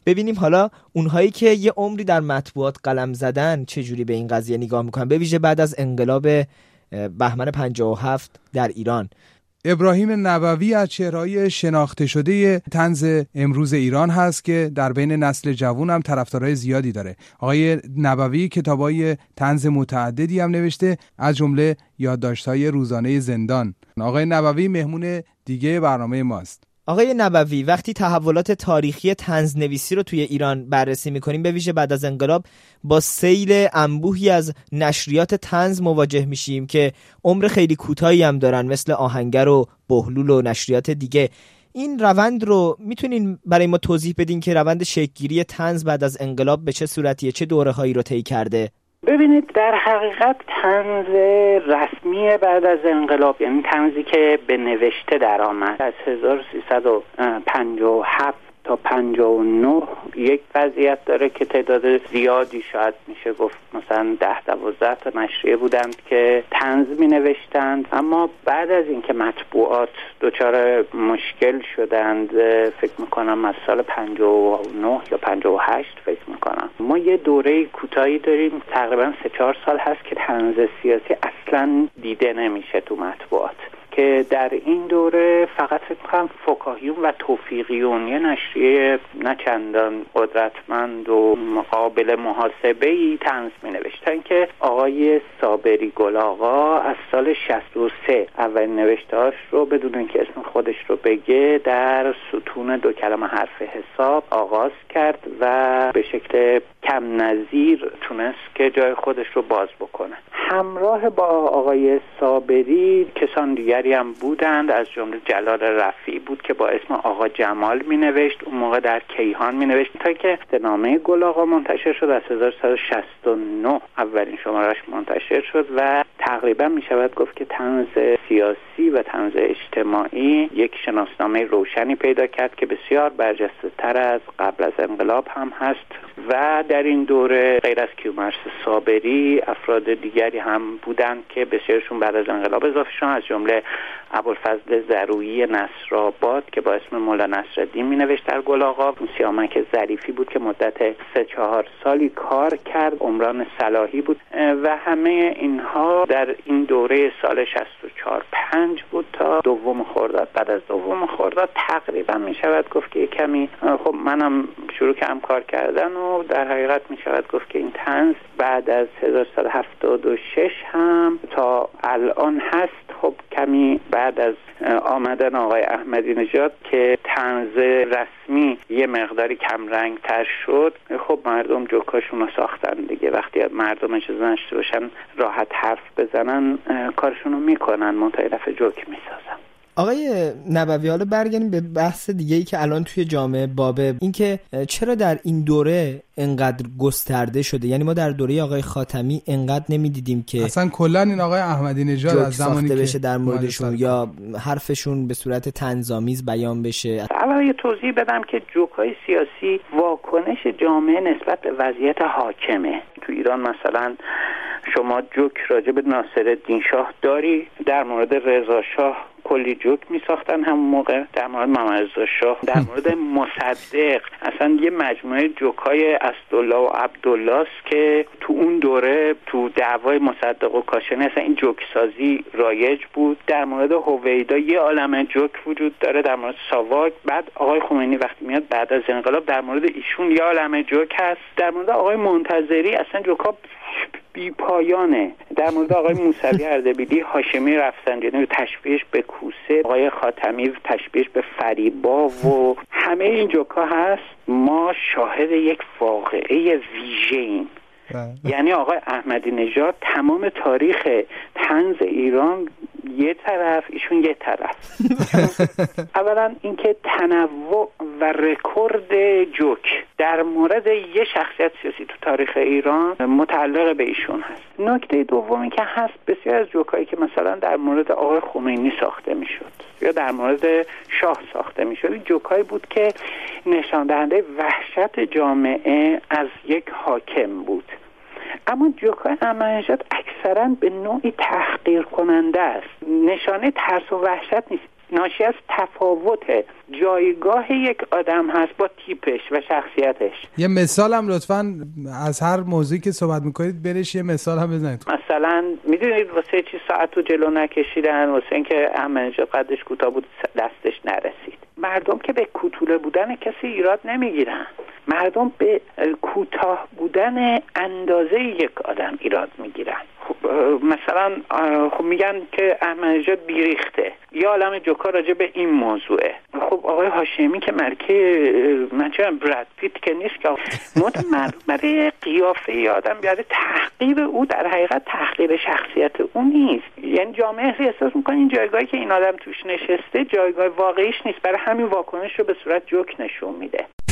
ببینیم حالا اونهایی که یه عمری در مطبوعات قلم زدن چجوری به این قضیه نگاه میکنن، به ویژه بعد از انقلاب بهمن 57 در ایران. ابراهیم نبوی از چهره‌های شناخته شده طنز امروز ایران هست که در بین نسل جوان هم طرفدارای زیادی داره. آقای نبوی کتابای طنز متعددی هم نوشته، از جمله یادداشت‌های روزانه زندان. آقای نبوی مهمون دیگه برنامه ماست. آقای نبوی، وقتی تحولات تاریخی طنزنویسی رو توی ایران بررسی می‌کنیم، به ویژه بعد از انقلاب، با سیل انبوهی از نشریات طنز مواجه میشیم که عمر خیلی کوتاهی هم دارن، مثل آهنگر و بهلول و نشریات دیگه. این روند رو میتونین برای ما توضیح بدین که روند شکل‌گیری طنز بعد از انقلاب به چه صورتیه، چه دوره‌هایی رو طی کرده؟ ببینید، در حقیقت طنز رسمی بعد از انقلاب، یعنی طنزی که به نوشته در آمد، از 1357 تا 59 یک وضعیت داره که تعداد زیادی، شاید میشه گفت مثلا 10-12 تا نشریه بودند که طنز می نوشتند. اما بعد از اینکه مطبوعات دچار مشکل شدند، فکر میکنم از سال 59 یا 58 فکر میکنم، ما یه دوره کوتاهی داریم، تقریبا 3-4 سال هست که طنز سیاسی اصلا دیده نمیشه تو مطبوعات، که در این دوره فقط فکر کنم فکاهیون و توفیقیون، یه نشریه نه چندان قدرتمند و قابل محاسبه‌ای طنز می‌نوشتن که آقای صابری گل آقا از سال 63 اولین نوشته‌هاش رو بدون اینکه اسم خودش رو بگه در ستون 2 کلمه حرف حساب آغاز کرد و به شکل کم نظیر تونست که جای خودش رو باز بکنه. همراه با آقای صابری کسان دیگری هم بودند، از جمله جلال رفیعی بود که با اسم آقا جمال می نوشت، اون موقع در کیهان می نوشت، تا که نامه گل آقا منتشر شد. از 1169 اولین شمارش منتشر شد و تقریبا می شود گفت که طنز سیاسی و طنز اجتماعی یک شناسنامه روشنی پیدا کرد که بسیار برجسته تر از قبل از انقلاب هم هست. و در این دوره غیر از کیومرث صابری افراد دیگری هم بودند که بسیارشون بعد از انقلاب اضافه شدند، از جمله ابوالفضل زرویی نصرآباد که با اسم مولا نصرالدین می‌نوشت در گل آقا، سیامک ظریفی بود که مدت 3-4 سالی کار کرد، عمران صلاحی بود و همه اینها در این دوره سال 64-5 بود تا دوم خرداد. بعد از دوم خرداد تقریبا میشود گفت که کمی خب منم شروع کردم کار کردن و در حقیقت میشود گفت که این طنز بعد از 1376 هم تا الان هست. خب کمی بعد از آمدن آقای احمدی نژاد که طنز رسمی یه مقداری کم رنگ تر شد، خب مردم جوکاشون رو ساختن دیگه. وقتی مردم اجازه نشته باشن راحت حرف بزنن، کارشون رو میکنن، منتهی دفعه جوک میسازن. آقای نبوی، حالا برگردیم به بحث دیگه‌ای که الان توی جامعه بابه، این که چرا در این دوره انقدر گسترده شده. یعنی ما در دوره آقای خاتمی انقدر نمیدیدیم که اصلا کلا این آقای احمدی نژاد از زمانی که بشه در موردشون یا حرفشون به صورت طنزآمیز بیان بشه. اول یه توضیح بدم که جوک‌های سیاسی واکنش جامعه نسبت به وضعیت حاکمه. تو ایران مثلا شما جوک راجع به ناصرالدین شاه داری، در مورد رضا شاه کلی جوک می ساختن همون موقع، در مورد محمد رضا شاه، در مورد مصدق اصلا یه مجموعه جوکای اسدالله و عبدالله است که تو اون دوره تو دعوای مصدق و کاشانی اصلا این جوک سازی رایج بود. در مورد هویدا یه عالمه جوک وجود داره، در مورد ساواک. بعد آقای خمینی وقتی میاد بعد از انقلاب در مورد ایشون یه عالمه جوک هست. در مورد آقای منتظری اصلا جوکا بی پایانه. در مورد آقای موسوی اردبیلی هاشمی رفسنجانی تشبیهش به کوسه، آقای خاتمی تشبیهش به فریبا و همه این جوکا هست. ما شاهد یک واقعه ویژه‌ایم. یعنی آقای احمدی نژاد تمام تاریخ طنز ایران یه طرف، ایشون یه طرف. اولا اینکه تنوع و رکورد جوک در مورد یه شخصیت سیاسی تو تاریخ ایران متعلق به ایشون هست. نکته دومی که هست، بسیار از جوکایی که مثلا در مورد آقای خمینی ساخته میشد یا در مورد شاه ساخته میشد، این جوکایی بود که نشان دهنده وحشت جامعه از یک حاکم بود. اما جوکای احمدی نژاد اکثرا به نوعی تحقیر کننده است، نشانه ترس و وحشت نیست. ناشی از تفاوت جایگاه یک آدم هست با تیپش و شخصیتش. یه مثال هم لطفاً از هر موضوعی که صحبت میکنید برش یه مثال هم بزنید. مثلا میدونید واسه چی ساعت رو جلو نکشیدن؟ واسه اینکه احمدنژاد قدش کوتاه بود دستش نرسید. مردم که به کوتوله بودن کسی ایراد نمیگیرن، مردم به کوتاه بودن اندازه یک آدم ایراد میگیرن. مثلا میگن که احمدنژاد بیریخته، یا عالم جوکا راجع به این موضوعه. خب آقای هاشمی که ملکه براد پیت که نیست که برای قیافه آدم بیاره تحقیر او در حقیقت تحقیر شخصیت او نیست. یعنی جامعه احساس میکنه این جایگاهی که این آدم توش نشسته جایگاه واقعیش نیست، برای همین واکنش رو به صورت جوک نشون میده.